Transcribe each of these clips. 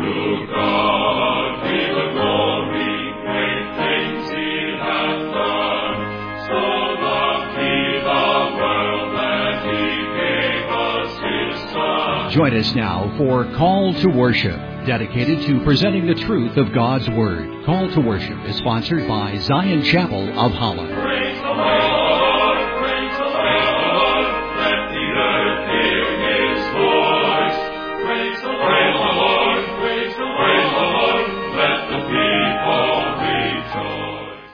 Join us now for Call to Worship, dedicated to presenting the truth of God's Word. Call to Worship is sponsored by Zion Chapel of Holland. Praise the Lord, praise the Lord, let the earth hear His voice. Praise the Lord, praise the Lord, let the people rejoice.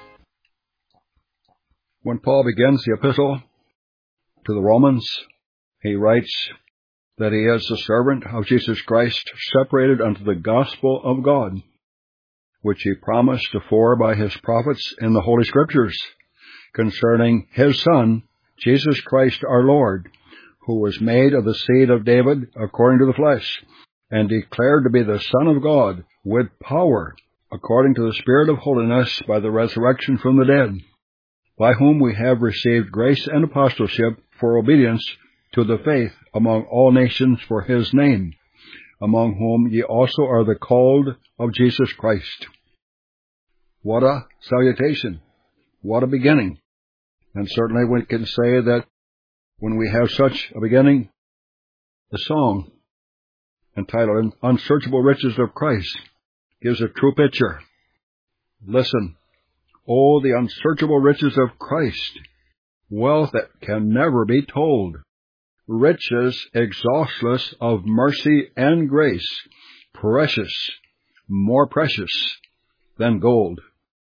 When Paul begins the epistle to the Romans, he writes that he is the servant of Jesus Christ, separated unto the gospel of God, which he promised afore by his prophets in the Holy Scriptures, concerning his Son, Jesus Christ our Lord, who was made of the seed of David according to the flesh, and declared to be the Son of God, with power, according to the Spirit of holiness, by the resurrection from the dead, by whom we have received grace and apostleship for obedience to the faith among all nations for his name, among whom ye also are the called of Jesus Christ. What a salutation! What a beginning! And certainly we can say that when we have such a beginning, the song entitled Unsearchable Riches of Christ gives a true picture. Listen, oh, the unsearchable riches of Christ, wealth that can never be told, riches exhaustless of mercy and grace, precious, more precious than gold.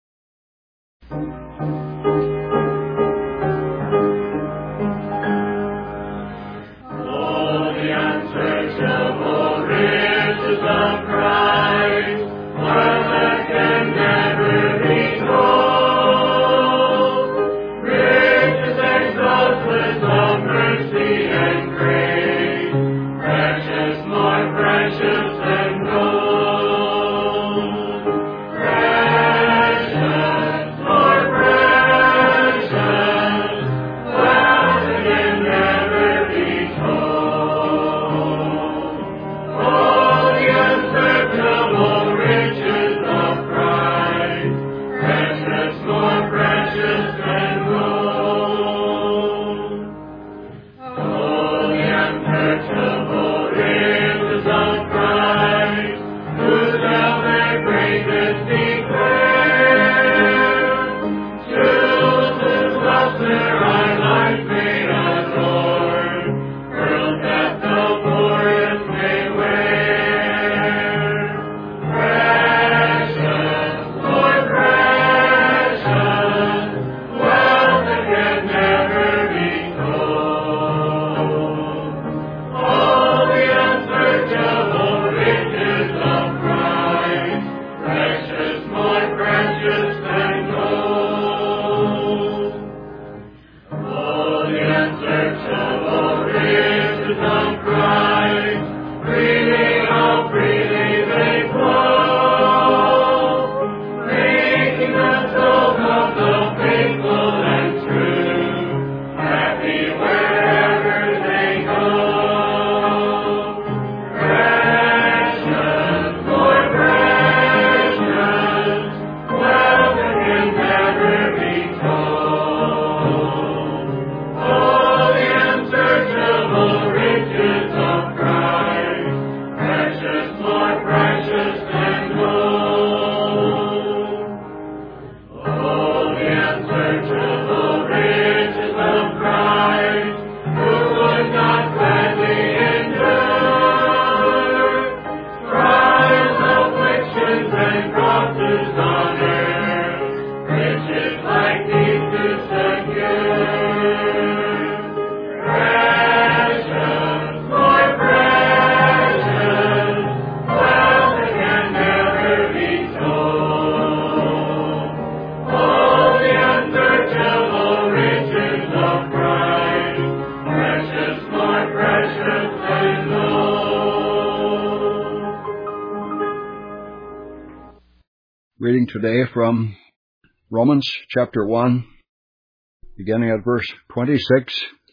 Reading today from Romans chapter 1, beginning at verse 26,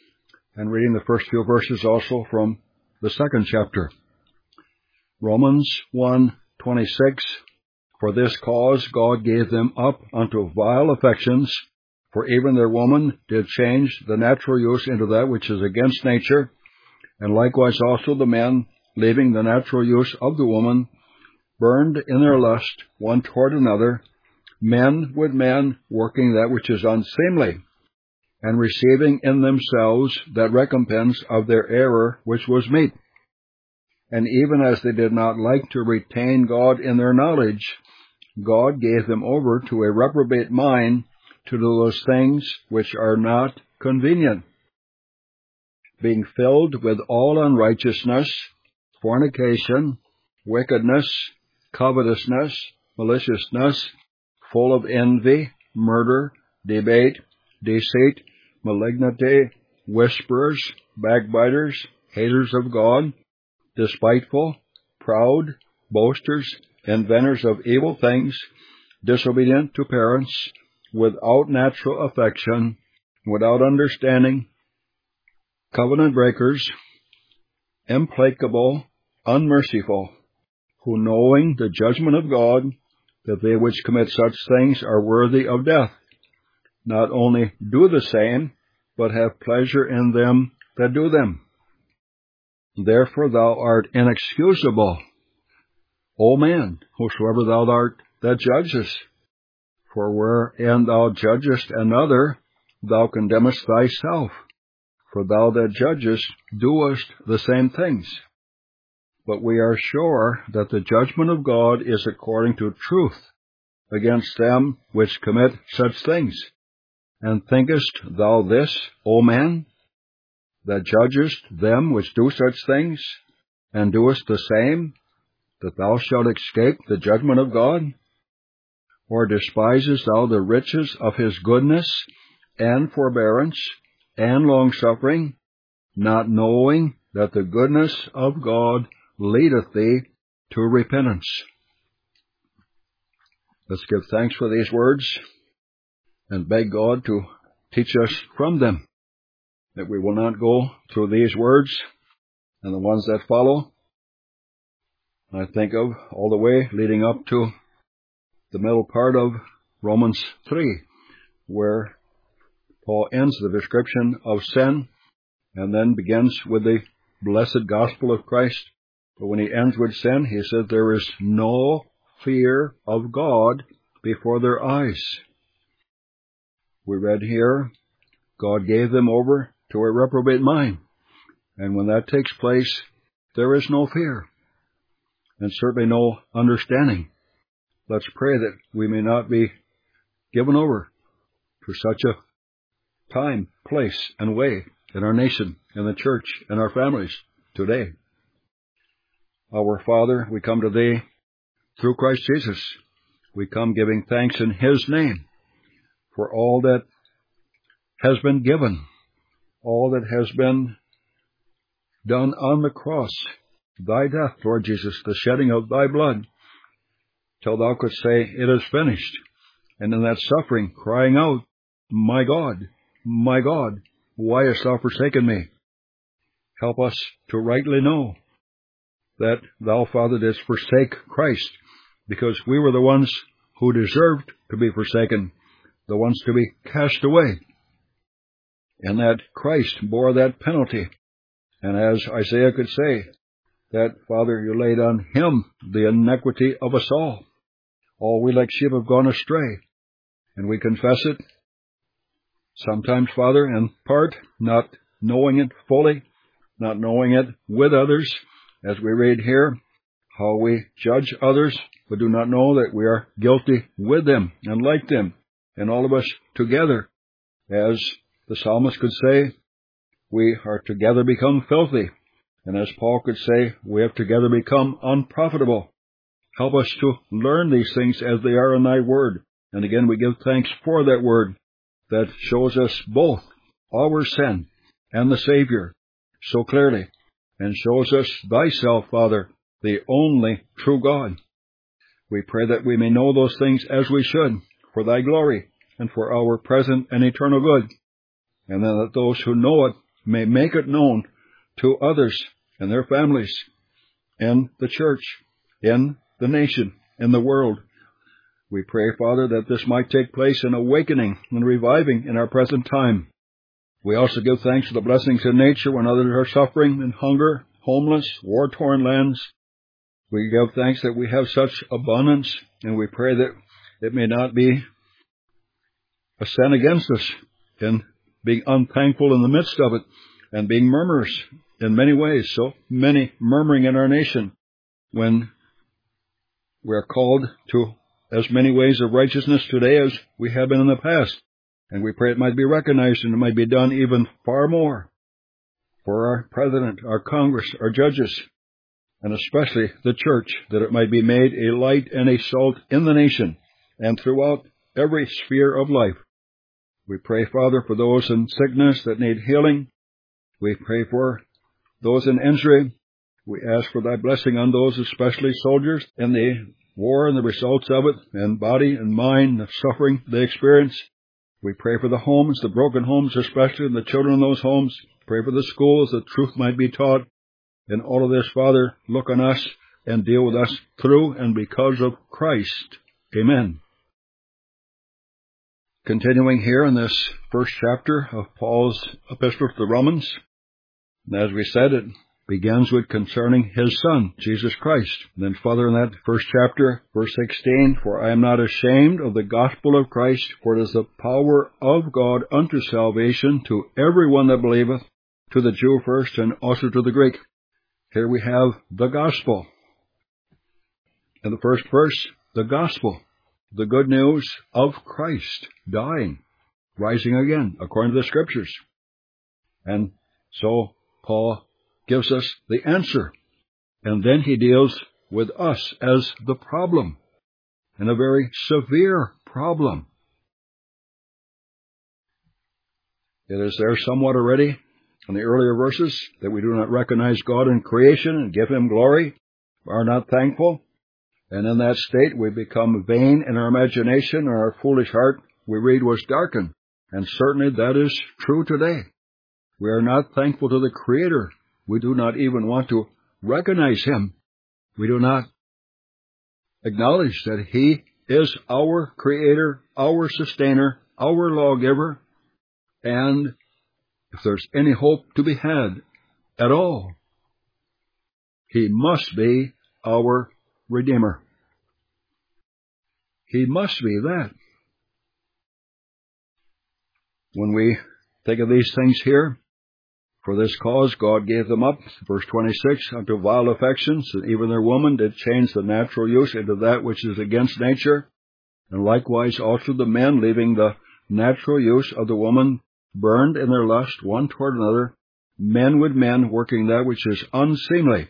and reading the first few verses also from the second chapter. Romans 1, 26, For this cause God gave them up unto vile affections, for even their woman did change the natural use into that which is against nature, and likewise also the men, leaving the natural use of the woman, burned in their lust one toward another, men with men, working that which is unseemly, and receiving in themselves that recompense of their error which was meet. And even as they did not like to retain God in their knowledge, God gave them over to a reprobate mind to do those things which are not convenient, being filled with all unrighteousness, fornication, wickedness, covetousness, maliciousness, full of envy, murder, debate, deceit, malignity, whisperers, backbiters, haters of God, despiteful, proud, boasters, inventors of evil things, disobedient to parents, without natural affection, without understanding, covenant breakers, implacable, unmerciful, who knowing the judgment of God, that they which commit such things are worthy of death, not only do the same, but have pleasure in them that do them. Therefore thou art inexcusable, O man, whosoever thou art that judgest. For wherein thou judgest another, thou condemnest thyself. For thou that judgest doest the same things. But we are sure that the judgment of God is according to truth against them which commit such things. And thinkest thou this, O man, that judgest them which do such things, and doest the same, that thou shalt escape the judgment of God? Or despisest thou the riches of his goodness, and forbearance, and longsuffering, not knowing that the goodness of God leadeth thee to repentance? Let's give thanks for these words, and beg God to teach us from them, that we will not go through these words and the ones that follow. I think of all the way leading up to the middle part of Romans 3, where Paul ends the description of sin and then begins with the blessed gospel of Christ. But when he ends with sin, he says there is no fear of God before their eyes. We read here, God gave them over to a reprobate mind. And when that takes place, there is no fear, and certainly no understanding. Let's pray that we may not be given over to such a time, place, and way in our nation, in the church, in our families today. Our Father, we come to Thee through Christ Jesus. We come giving thanks in His name for all that has been given, all that has been done on the cross, Thy death, Lord Jesus, the shedding of Thy blood, till Thou couldst say, it is finished. And in that suffering, crying out, my God, why hast Thou forsaken me? Help us to rightly know that Thou, Father, didst forsake Christ, because we were the ones who deserved to be forsaken, the ones to be cast away, and that Christ bore that penalty. And as Isaiah could say, that, Father, You laid on Him the iniquity of us all. All we like sheep have gone astray, and we confess it, sometimes, Father, in part, not knowing it fully, not knowing it with others, as we read here, how we judge others, but do not know that we are guilty with them and like them, and all of us together. As the psalmist could say, we are together become filthy. And as Paul could say, we have together become unprofitable. Help us to learn these things as they are in Thy word. And again, we give thanks for that word that shows us both our sin and the Savior so clearly, and shows us Thyself, Father, the only true God. We pray that we may know those things as we should, for Thy glory and for our present and eternal good, and then that those who know it may make it known to others and their families, in the church, in the nation and the world. We pray, Father, that this might take place in awakening and reviving in our present time. We also give thanks for the blessings in nature when others are suffering in hunger, homeless, war-torn lands. We give thanks that we have such abundance, and we pray that it may not be a sin against us in being unthankful in the midst of it and being murmurers in many ways. So many murmuring in our nation when we are called to as many ways of righteousness today as we have been in the past. And we pray it might be recognized and it might be done even far more for our president, our Congress, our judges, and especially the church, that it might be made a light and a salt in the nation and throughout every sphere of life. We pray, Father, for those in sickness that need healing. We pray for those in injury. We ask for thy blessing on those, especially soldiers, in the war and the results of it, and body and mind, the suffering they experience. We pray for the homes, the broken homes especially, and the children in those homes. Pray for the schools, that truth might be taught. In all of this, Father, look on us and deal with us through and because of Christ. Amen. Continuing here in this first chapter of Paul's epistle to the Romans, and as we said, it begins with concerning his Son, Jesus Christ. And then further in that first chapter, verse 16, for I am not ashamed of the gospel of Christ, for it is the power of God unto salvation to everyone that believeth, to the Jew first and also to the Greek. Here we have the gospel. In the first verse, the gospel, the good news of Christ dying, rising again, according to the Scriptures. And so Paul gives us the answer, and then he deals with us as the problem, and a very severe problem. It is there somewhat already in the earlier verses that we do not recognize God in creation and give him glory, are not thankful, and in that state we become vain in our imagination, and our foolish heart, we read, was darkened. And certainly that is true today. We are not thankful to the Creator. We do not even want to recognize him. We do not acknowledge that he is our Creator, our Sustainer, our Lawgiver, and if there's any hope to be had at all, he must be our Redeemer. He must be that. When we think of these things here, for this cause God gave them up, verse 26, unto vile affections, and even their woman did change the natural use into that which is against nature, and likewise also the men, leaving the natural use of the woman, burned in their lust one toward another, men with men, working that which is unseemly.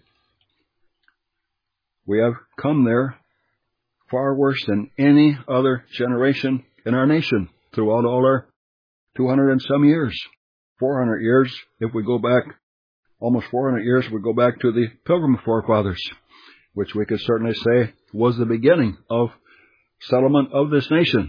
We have come there far worse than any other generation in our nation throughout all our 200 and some years. 400 years, if we go back, almost 400 years, we go back to the Pilgrim forefathers, which we could certainly say was the beginning of settlement of this nation.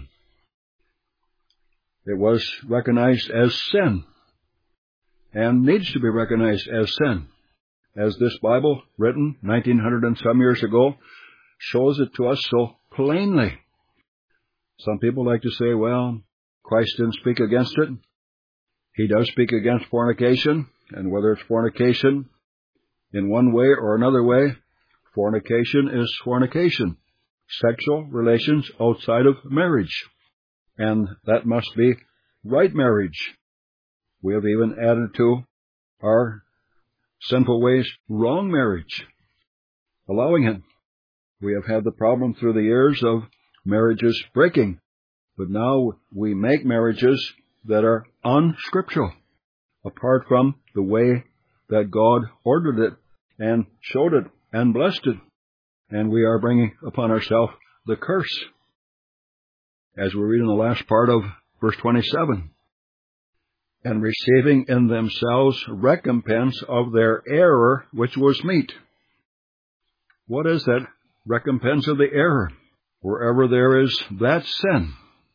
It was recognized as sin, and needs to be recognized as sin, as this Bible, written 1900 and some years ago, shows it to us so plainly. Some people like to say, well, Christ didn't speak against it. He does speak against fornication, and whether it's fornication in one way or another way, fornication is fornication. Sexual relations outside of marriage. And that must be right marriage. We have even added to our sinful ways wrong marriage, allowing it. We have had the problem through the years of marriages breaking, but now we make marriages that are unscriptural, apart from the way that God ordered it and showed it and blessed it. And we are bringing upon ourselves the curse, as we read in the last part of verse 27, and receiving in themselves recompense of their error, which was meet. What is that recompense of the error? Wherever there is that sin,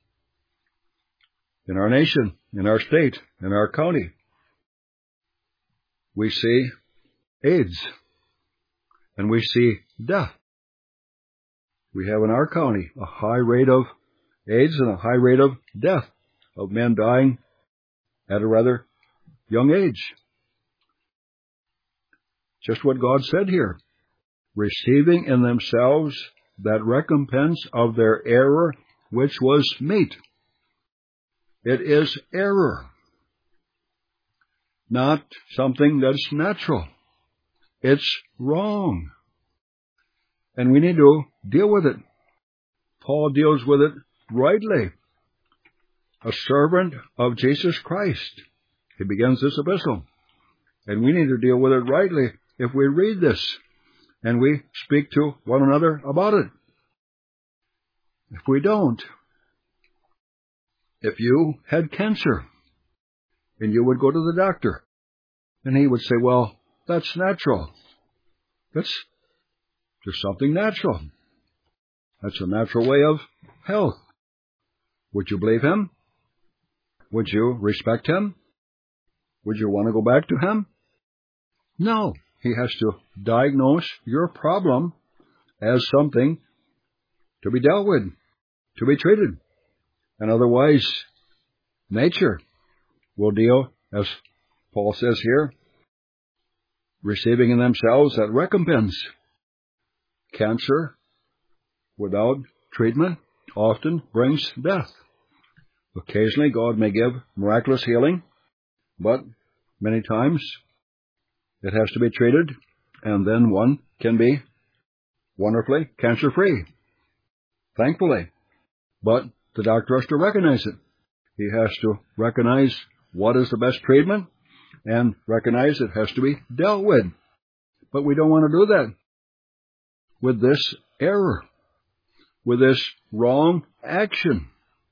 in our nation, in our state, in our county, we see AIDS, and we see death. We have in our county a high rate of AIDS and a high rate of death, of men dying at a rather young age. Just what God said here. Receiving in themselves that recompense of their error, which was meet. It is error, not something that's natural. It's wrong. And we need to deal with it. Paul deals with it rightly. A servant of Jesus Christ. He begins this epistle. And we need to deal with it rightly if we read this and we speak to one another about it. If we don't, if you had cancer and you would go to the doctor and he would say, well, that's natural. That's just something natural. That's a natural way of health. Would you believe him? Would you respect him? Would you want to go back to him? No. He has to diagnose your problem as something to be dealt with, to be treated. And otherwise, nature will deal, as Paul says here, receiving in themselves that recompense. Cancer, without treatment, often brings death. Occasionally, God may give miraculous healing, but many times it has to be treated, and then one can be wonderfully cancer-free, thankfully. But the doctor has to recognize it. He has to recognize what is the best treatment and recognize it has to be dealt with. But we don't want to do that with this error, with this wrong action.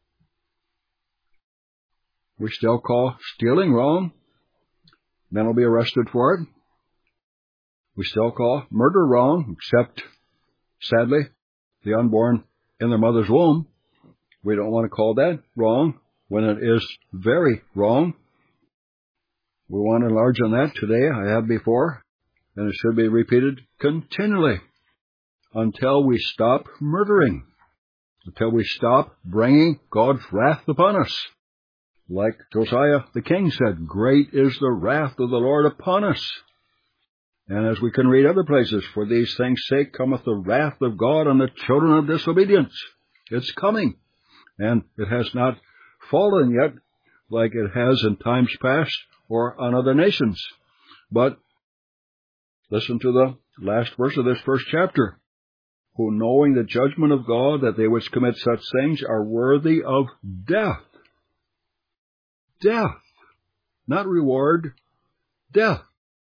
We still call stealing wrong. Men will be arrested for it. We still call murder wrong, except, sadly, the unborn in their mother's womb. We don't want to call that wrong when it is very wrong. We want to enlarge on that today. I have before, and it should be repeated continually until we stop murdering, until we stop bringing God's wrath upon us. Like Josiah the king said, great is the wrath of the Lord upon us. And as we can read other places, for these things' sake cometh the wrath of God on the children of disobedience. It's coming. And it has not fallen yet like it has in times past or on other nations. But listen to the last verse of this first chapter. Who knowing the judgment of God, that they which commit such things are worthy of death. Death. Not reward. Death.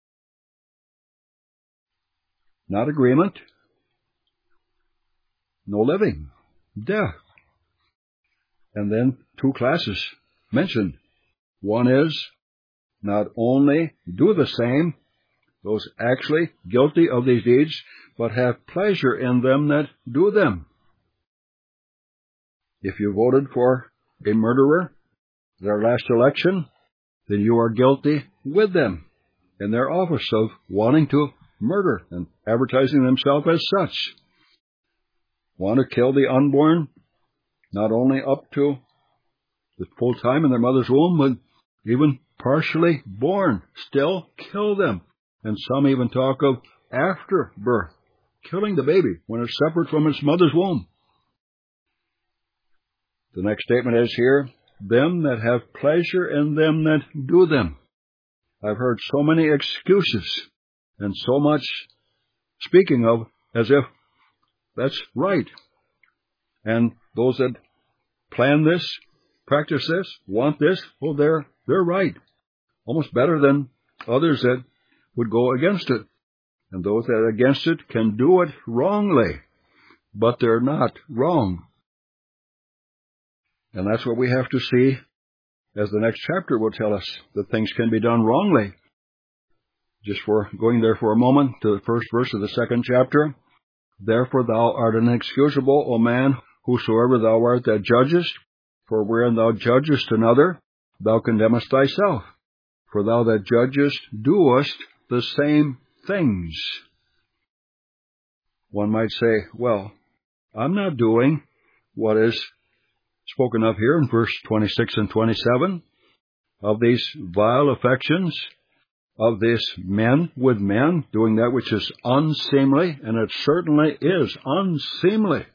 Not agreement. No living. Death. And then two classes mentioned. One is not only do the same, those actually guilty of these deeds, but have pleasure in them that do them. If you voted for a murderer, their last election, then you are guilty with them in their office of wanting to murder and advertising themselves as such. Want to kill the unborn, not only up to the full time in their mother's womb, but even partially born. Still kill them. And some even talk of after birth, killing the baby when it's separate from its mother's womb. The next statement is here, them that have pleasure in them that do them. I've heard so many excuses and so much speaking of as if that's right. And those that plan this, practice this, want this, well, they're right. Almost better than others that would go against it. And those that are against it can do it wrongly, but they're not wrong. And that's what we have to see, as the next chapter will tell us, that things can be done wrongly. Just for going there for a moment to the first verse of the second chapter. Therefore thou art inexcusable, O man, whosoever thou art that judgest, for wherein thou judgest another, thou condemnest thyself. For thou that judgest doest the same things. One might say, well, I'm not doing what is spoken of here in verse 26 and 27, of these vile affections, of this men with men, doing that which is unseemly, and it certainly is unseemly.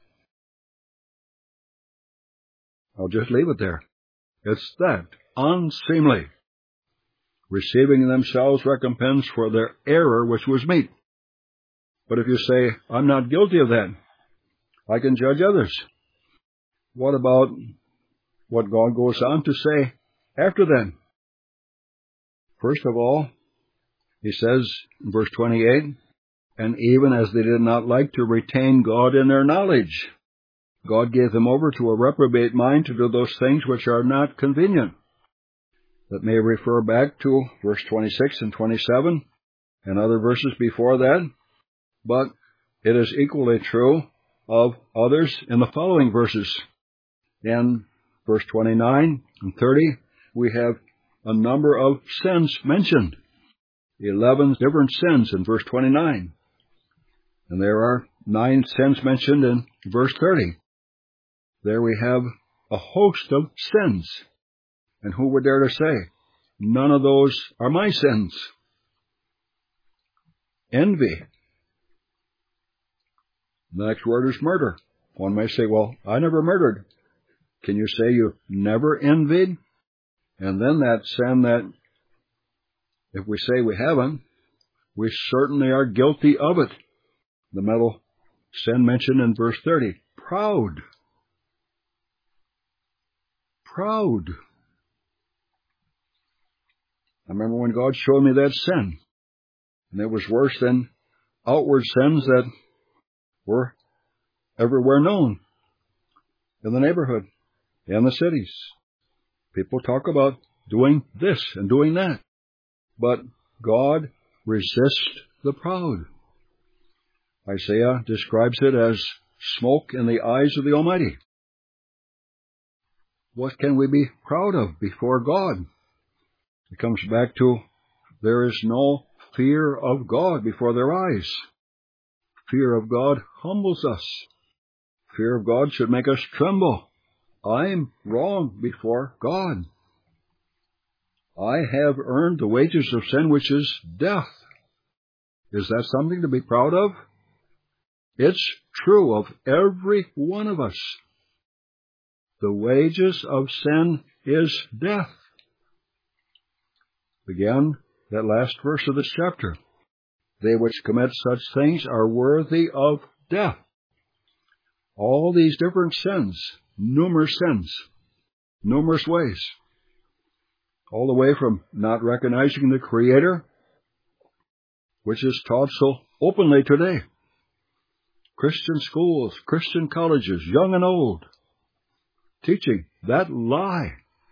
I'll just leave it there. It's that, unseemly, receiving in themselves recompense for their error which was meet. But if you say, I'm not guilty of that, I can judge others. What about what God goes on to say after that? First of all, he says in verse 28, and even as they did not like to retain God in their knowledge, God gave them over to a reprobate mind to do those things which are not convenient. That may refer back to verse 26 and 27 and other verses before that, but it is equally true of others in the following verses. In verse 29 and 30, we have a number of sins mentioned. 11 different sins in verse 29. And there are 9 sins mentioned in verse 30. There we have a host of sins. And who would dare to say, none of those are my sins? Envy. The next word is murder. One may say, well, I never murdered. Can you say you never envied? And then that sin that, if we say we haven't, we certainly are guilty of it. The middle sin mentioned in verse 30. Proud. Proud. I remember when God showed me that sin, and it was worse than outward sins that were everywhere known in the neighborhood, in the cities. People talk about doing this and doing that, but God resists the proud. Isaiah describes it as smoke in the eyes of the Almighty. What can we be proud of before God? It comes back to there is no fear of God before their eyes. Fear of God humbles us. Fear of God should make us tremble. I'm wrong before God. I have earned the wages of sin, which is death. Is that something to be proud of? It's true of every one of us. The wages of sin is death. Again, that last verse of this chapter. They which commit such things are worthy of death. All these different sins, numerous ways. All the way from not recognizing the Creator, which is taught so openly today. Christian schools, Christian colleges, young and old, teaching that lie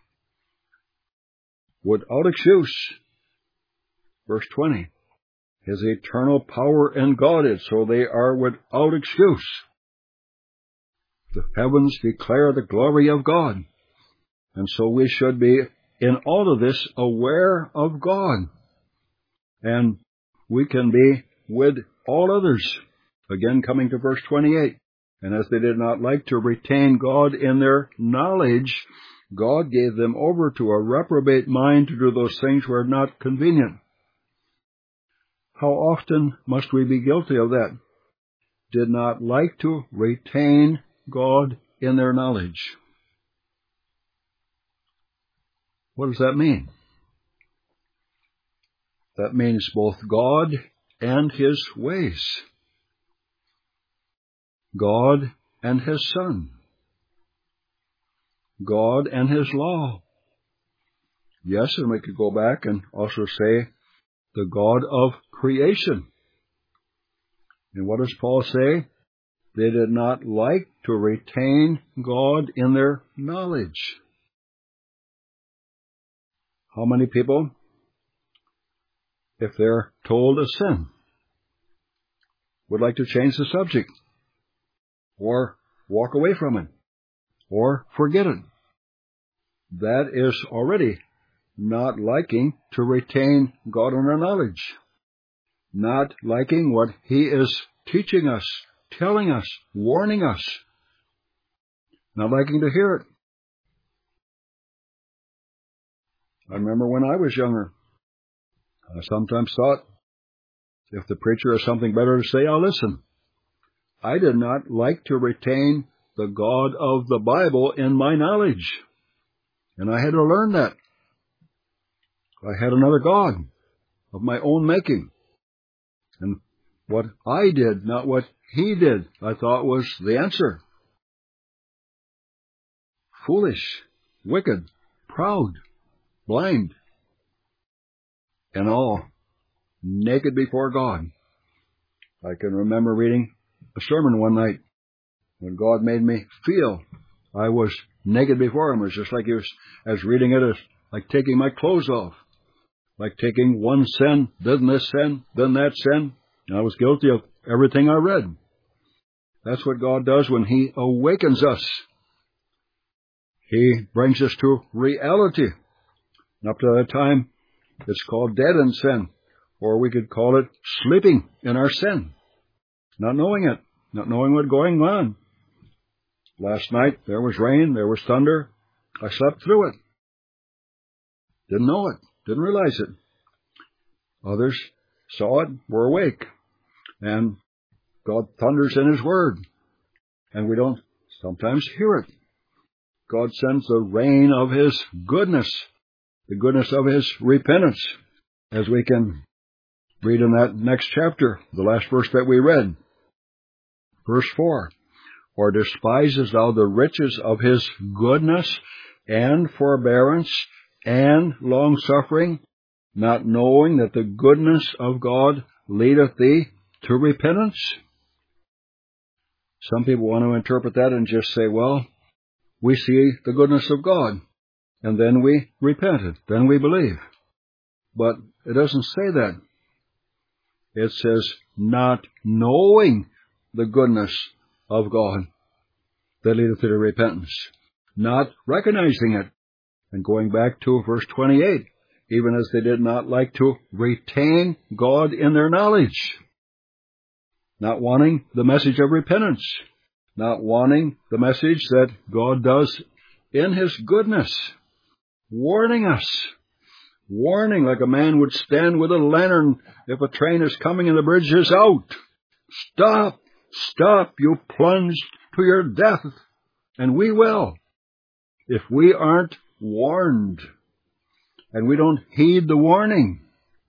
without excuse. Verse 20, His eternal power and God is, so they are without excuse. The heavens declare the glory of God, and so we should be in all of this aware of God, and we can be with all others. Again, coming to verse 28, and as they did not like to retain God in their knowledge, God gave them over to a reprobate mind to do those things which were not convenient. How often must we be guilty of that? Did not like to retain God in their knowledge. What does that mean? That means both God and His ways. God and His Son. God and His law. Yes, and we could go back and also say the God of creation. And what does Paul say? They did not like to retain God in their knowledge. How many people, if they're told a sin, would like to change the subject, or walk away from it, or forget it? That is already not liking to retain God in our knowledge, not liking what He is teaching us telling us, warning us, not liking to hear it. I remember when I was younger, I sometimes thought, if the preacher has something better to say, I'll listen. I did not like to retain the God of the Bible in my knowledge. And I had to learn that. I had another God of my own making. And what I did, not what he did, I thought was the answer. Foolish, wicked, proud, blind, and all naked before God. I can remember reading a sermon one night when God made me feel I was naked before him. It was just like I was reading it as like taking my clothes off, like taking one sin, then this sin, then that sin. And I was guilty of everything I read. That's what God does when he awakens us. He brings us to reality. And up to that time, it's called dead in sin, or we could call it sleeping in our sin, not knowing it, not knowing what's going on. Last night, there was rain, there was thunder. I slept through it. Didn't know it, didn't realize it. Others saw it, were awake. And God thunders in his word. And we don't sometimes hear it. God sends the rain of his goodness, the goodness of his repentance, as we can read in that next chapter, the last verse that we read. Verse 4, or despisest thou the riches of his goodness and forbearance and long-suffering, not knowing that the goodness of God leadeth thee to repentance? Some people want to interpret that and just say, well, we see the goodness of God, and then we repented, then we believe. But it doesn't say that. It says, not knowing the goodness of God that leadeth to repentance, not recognizing it. And going back to verse 28, even as they did not like to retain God in their knowledge, not wanting the message of repentance, not wanting the message that God does in his goodness, warning us, warning like a man would stand with a lantern if a train is coming and the bridge is out. Stop, stop, you plunge to your death, and we will, if we aren't warned, and we don't heed the warning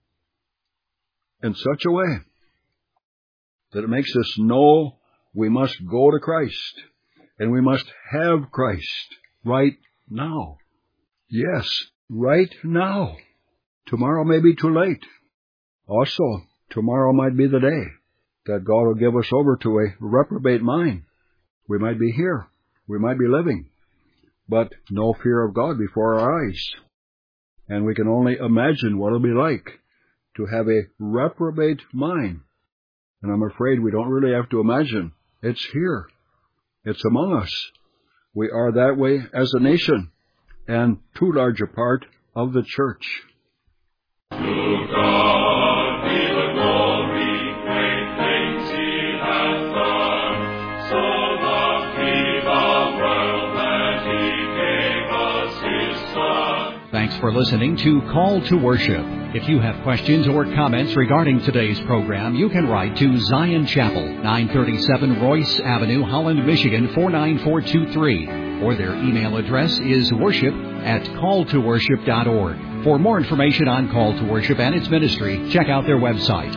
in such a way that it makes us know we must go to Christ, and we must have Christ right now. Yes, right now. Tomorrow may be too late. Also, tomorrow might be the day that God will give us over to a reprobate mind. We might be here. We might be living, but no fear of God before our eyes. And we can only imagine what it'll be like to have a reprobate mind. And I'm afraid we don't really have to imagine. It's here. It's among us. We are that way as a nation, and too large a part of the church. To God be the glory, great things he hath done. So loved he the world that he gave us his Son. Thanks for listening to Call to Worship. If you have questions or comments regarding today's program, you can write to Zion Chapel, 937 Royce Avenue, Holland, Michigan, 49423. Or their email address is worship@calltoworship.org. For more information on Call to Worship and its ministry, check out their website,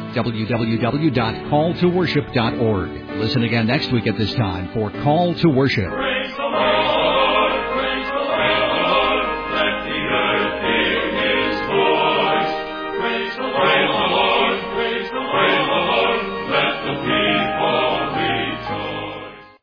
www.calltoworship.org. Listen again next week at this time for Call to Worship. Praise